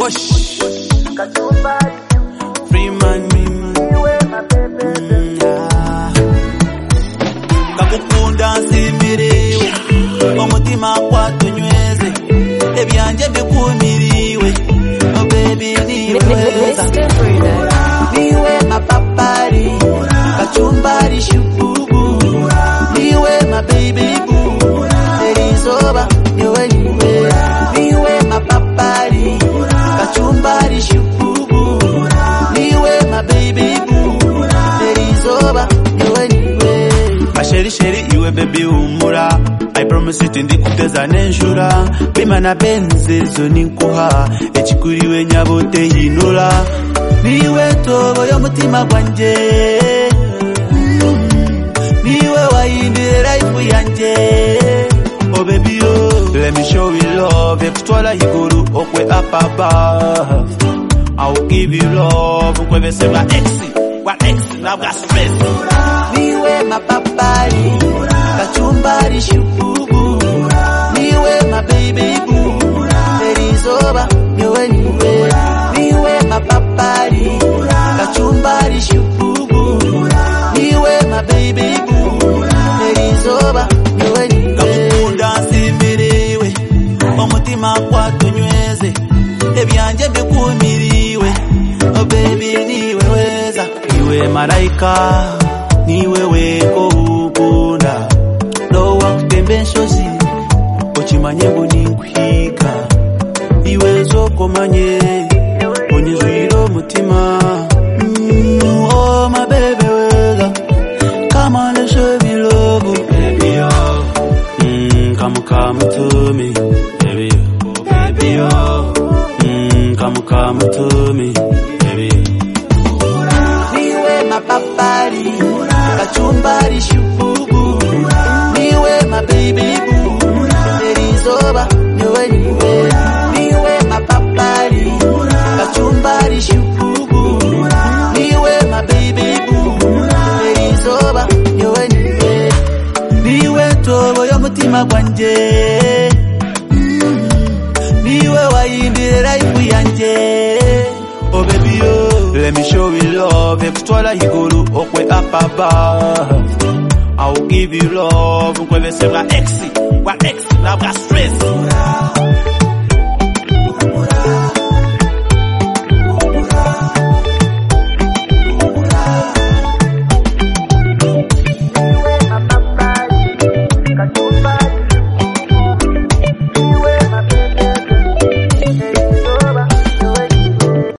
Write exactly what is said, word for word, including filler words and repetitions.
Wash. Free man. Kakukunda nsimiriwe. Omutima kwatunyweze. Ebyanje bikumiriwe. Oh baby niweza. Niwe mapapari. Kachumbari shububu. Niwe my baby boo. Elizoba. Niwe niwe. Niwe mapapari. Kachumbari shububu. Niwe my baby boo. Elizoba. Niwe niwe. Asheri sheri iwe baby umura. I promise you tindi kuteza nenjura. Bima na benze zoni nkuha. Echikuriwe nyabote hinula. Niwe tobo yo mutima gwanje. Niwe waindire life yanje. Oh baby oh, let me show you love. Ekutwala higuru okwe up above. I will give you love. Ukwe se wa ex, wa ex now got stress. Niwe mapapari, kachumbari shububu. Niwe my baby boo. Elizoba, niwe niwe. Niwe mapapari, kachumbari shububu. Niwe my baby boo. Elizoba, niwe niwe. Kakukunda nsimiriwe. Omutima kwatunyweze. Ebyanje bikumiriwe. Oh baby niwe weza. Niwe malaika. Niwe weko ukunda. Lowa kutembe nshozi. Ochimanye ngoni nkwika. Iwe zoko manye. Onyizwiro mutima. Mm, oh my baby weza. Come on and show me love. Baby oh. Mm, come come to me. Baby oh. Baby oh. Mm, come come to me. Baby. Niwe mapapari. Kachumbari shububu. Niwe my baby boo. Elizoba. Niwe niwe. Niwe mapapari. Kachumbari shububu. Niwe my baby boo. Elizoba. Niwe niwe. Niwe tobo yo mutima gwanje. Niwe waindire life yanje. Oh baby oh, let me show you love. Ekutwala higuru okwe up above. I will give you love. Ukwe se wa ex, wa ex now got stress.